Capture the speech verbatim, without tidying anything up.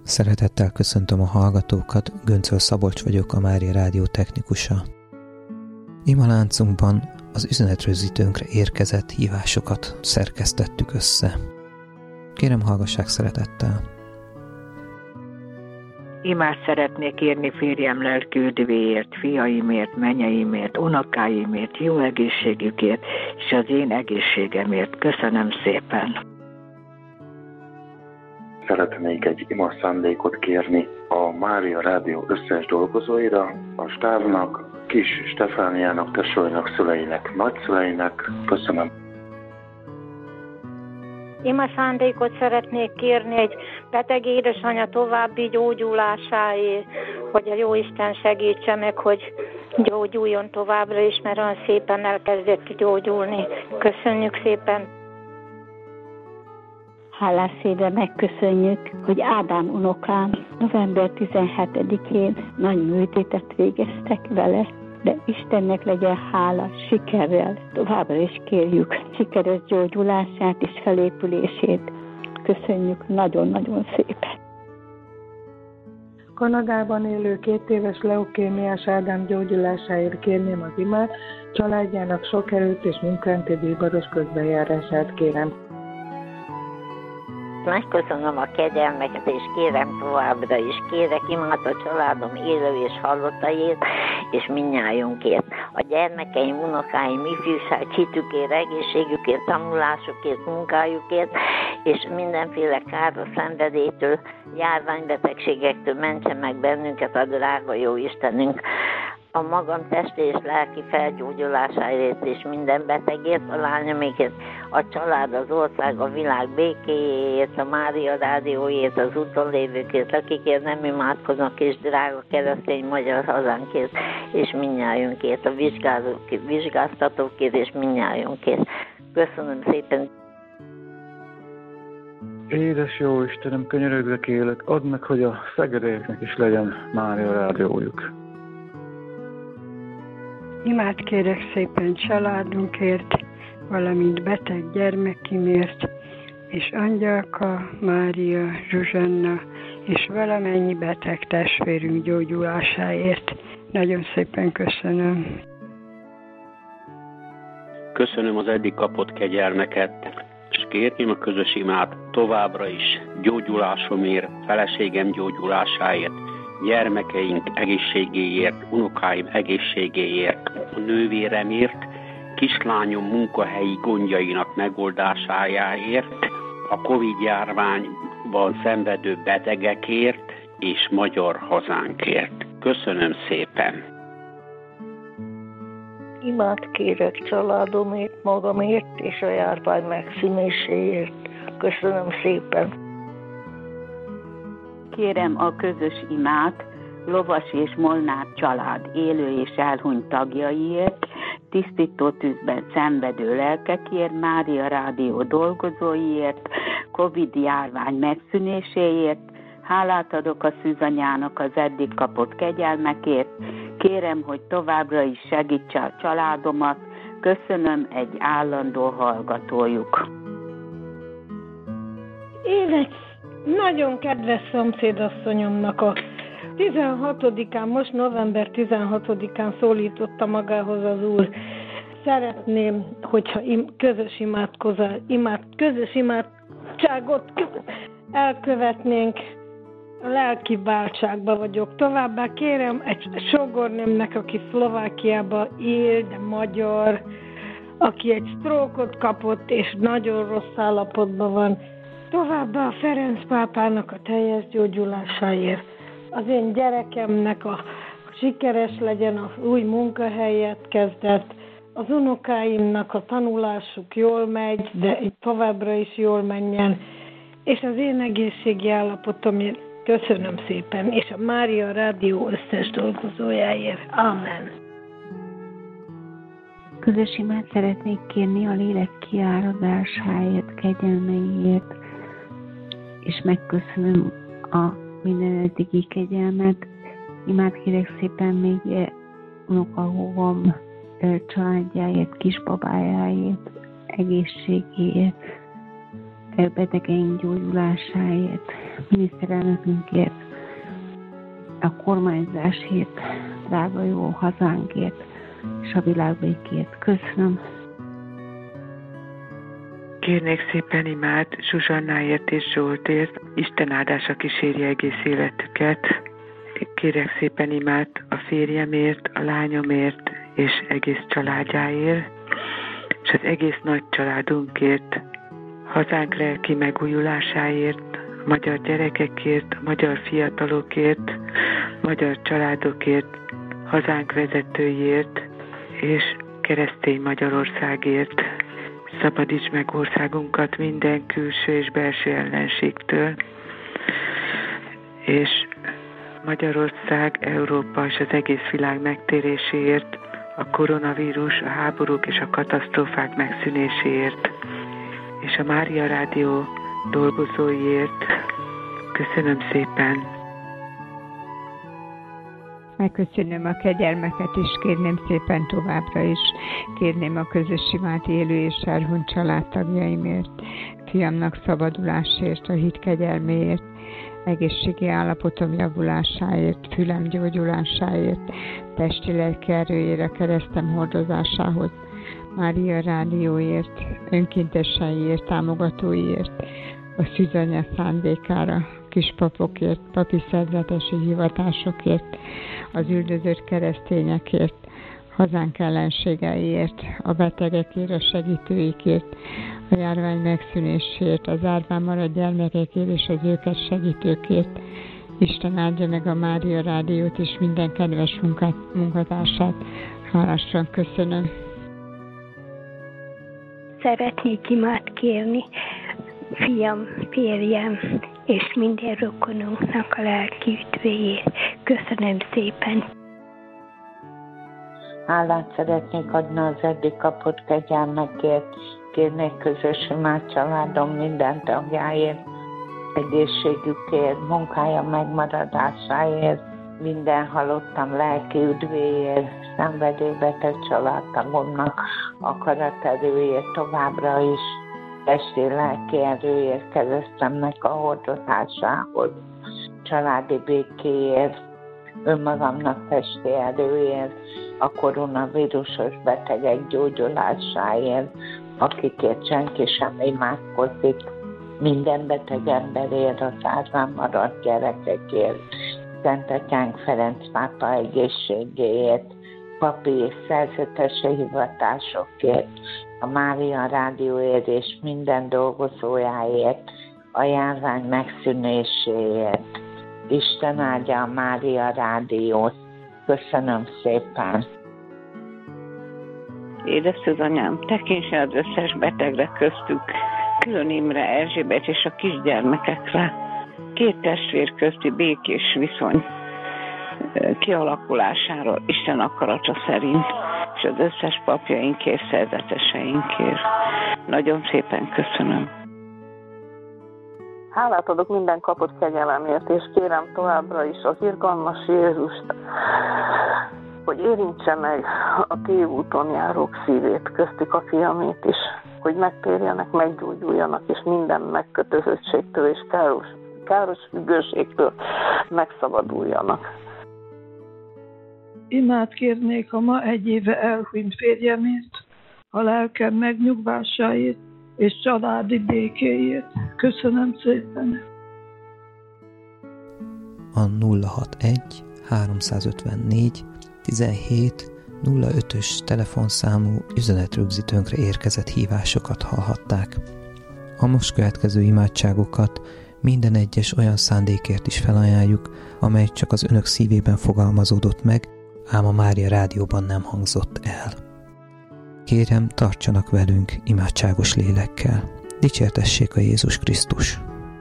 Szeretettel köszöntöm a hallgatókat, Göncöl Szabolcs vagyok, a Mária Rádió technikusa. Imaláncunkban az üzenetrögzítőnkre érkezett hívásokat szerkesztettük össze. Kérem, hallgassák szeretettel! Imást szeretnék írni férjem lelki üdvéért, fiaimért, menyeimért, unokáimért, jó egészségükért, és az én egészségemért. Köszönöm szépen! Szeretnék egy ima szándékot kérni a Mária Rádió összes dolgozóira, a stábnak, Kis Stefániának, tesóinak, szüleinek, nagyszüleinek. Köszönöm. Ima szándékot szeretnék kérni egy beteg édesanyja további gyógyulásáért, hogy a Jóisten segítse meg, hogy gyógyuljon továbbra is, mert olyan szépen elkezdett gyógyulni. Köszönjük szépen! Hálás szívvel megköszönjük, hogy Ádám unokám november tizenhetedikén nagy műtétet végeztek vele, de Istennek legyen hála, sikerrel. Továbbra is kérjük sikeres gyógyulását és felépülését. Köszönjük nagyon-nagyon szépen. Kanadában élő két éves leukémiás Ádám gyógyulásáért kérném az imát, családjának sok erőt és munkántédíjbaros közbenjárását kérem. Megköszönöm a kegyelmeket, és kérem továbbra is. Kérek imát a családom élő és halottaiért, és mindnyájunkért. A gyermekeim, unokáim, ifjúság, hitükért, egészségükért, tanulásukért, munkájukért, és mindenféle káros szenvedélytől, járványbetegségektől mentse meg bennünket a drága jó Istenünk. A magam testi és lelki felgyógyulásáért és minden betegért, a lányomikért, a család, az ország, a világ békéjéért, a Mária Rádióért, az úton lévőkért, akikért nem imádkoznak, és drága keresztény magyar hazánkért, és mindnyájunkért, a vizsgáztatókért, és mindnyájunkért. Köszönöm szépen! Édes jó Istenem, könyörögve kérlek, add meg, hogy a szegedélyeknek is legyen Mária Rádiójuk. Imát kérek szépen családunkért, valamint beteg gyermekimért, és Angyalka, Mária, Zsuzsanna, és valamennyi beteg testvérünk gyógyulásáért. Nagyon szépen köszönöm. Köszönöm az eddig kapott kegyelmeket, és kérném a közös imát továbbra is gyógyulásomért, feleségem gyógyulásáért, gyermekeink egészségéért, unokáim egészségéért, a nővéremért, kislányom munkahelyi gondjainak megoldásájáért, a Covid-járványban szenvedő betegekért és magyar hazánkért. Köszönöm szépen! Imát kérek családomért, magamért és a járvány megszűnéséért. Köszönöm szépen! Kérem a közös imát Lovas és Molnár család élő és elhunyt tagjaiért, tisztító tűzben szenvedő lelkekért, Mária Rádió dolgozóiért, Covid-járvány megszűnéséért. Hálát adok a szűzanyának az eddig kapott kegyelmekért. Kérem, hogy továbbra is segítse a családomat. Köszönöm, egy állandó hallgatójuk. Élet nagyon kedves szomszédasszonyomnak a tizenhatodikán, most november tizenhatodikán szólította magához az Úr. Szeretném, hogyha im, közös imádkozás, imád, közös imádságot elkövetnénk, a lelki váltságba vagyok. Továbbá kérem egy sógornőmnek, aki Szlovákiában él, de magyar, aki egy sztrókot kapott, és nagyon rossz állapotban van. Továbbá a Ferenc pápának a teljes gyógyulásáért. Az én gyerekemnek a sikeres legyen, az új munkahelyet kezdett, az unokáimnak a tanulásuk jól megy, de továbbra is jól menjen, és az én egészségi állapotomért köszönöm szépen, és a Mária Rádió összes dolgozójáért. Amen. Közös imát szeretnék kérni a lélek kiáradásáért, kegyelmeiért, és megköszönöm a minden eddigi kegyelmet. Imát kérek szépen még unokahúgom családjáért, kisbabájáért, egészségéért, betegeink gyógyulásáért. miniszterelnökünkért, a kormányzásért, drága jó hazánkért, és a világbékért. Köszönöm. Kérnék szépen imád Zsuzsannáért és Zsoltért, Isten áldása kísérje egész életüket. Kérek szépen imád a férjemért, a lányomért és egész családjáért, és az egész nagy családunkért, hazánk lelki megújulásáért, magyar gyerekekért, magyar fiatalokért, magyar családokért, hazánk vezetőjért és keresztény Magyarországért. Szabadíts meg országunkat minden külső és belső ellenségtől, és Magyarország, Európa és az egész világ megtéréséért, a koronavírus, a háborúk és a katasztrófák megszűnéséért, és a Mária Rádió dolgozóiért. Köszönöm szépen! Megköszönöm a kegyelmeket, és kérném szépen továbbra is. Kérném a közös imát élő és elhunyt családtagjaimért, fiamnak szabadulásért, a hit kegyelméért, egészségi állapotom javulásáért, fülem gyógyulásáért, testi lelki erőjére, keresztem hordozásához, Mária Rádióért, önkénteseiért, támogatóiért, a szűzanya szándékára, kispapokért, papi szerzetesi hivatásokért, az üldözött keresztényekért, hazánk ellenségeiért, a betegekért, a segítőikért, a járvány megszűnéséért, az árván maradt gyermekekért és az őket segítőkért. Isten áldja meg a Mária Rádiót és minden kedves munkát, munkatársát. Hálásan köszönöm. Szeretnék imát kérni fiam, férjem és minden rokonunknak a lelki üdvéért. Köszönöm szépen. Hálát szeretnék adni az eddig kapott kegyelmekért, kérnék közös imát családom minden tagjáért, egészségükért, munkája megmaradásáért, minden halottam lelki üdvéért, szenvedélybeteg családtagomnak akaraterőért továbbra is, testi lelki erőért, keresztemnek a hordozásához, családi békéért, önmagamnak testi erőért, a koronavírusos betegek gyógyulásáért, akikért senki sem imádkozik, minden beteg emberért, az árván maradt gyerekekért, Szent Atyánk Ferenc pápa egészségéért, papi és szerzetesi hivatásokért, a Mária Rádióért és minden dolgozójáért, a járvány megszűnéséért. Isten áldja a Mária Rádiót. Köszönöm szépen! Édesanyám, tekintse az összes betegre köztük, Külön Imre, Erzsébet és a kisgyermekekre. Két testvér közti békés viszony kialakulására Isten akarata szerint, és az összes papjainkért, szerzeteseinkért. Nagyon szépen köszönöm. Hálát adok minden kapott kegyelemért, és kérem továbbra is az irgalmas Jézust, hogy érintse meg a tévúton járók szívét, köztük a fiamét is, hogy megtérjenek, meggyógyuljanak, és minden megkötözöttségtől és káros, káros függőségtől megszabaduljanak. Imát kérnék a ma egy éve elhunyt férjemért, a lelkem megnyugvásáért és családi békéért. Köszönöm szépen! A nulla hatvanegy háromszázötvennégy tizenhét nulla ötös telefonszámú üzenetrögzítőnkre érkezett hívásokat hallhatták. A most következő imádságokat minden egyes olyan szándékért is felajánljuk, amely csak az önök szívében fogalmazódott meg, ám a Mária Rádióban nem hangzott el. Kérem, tartsanak velünk imádságos lélekkel. Dicsértessék a Jézus Krisztus!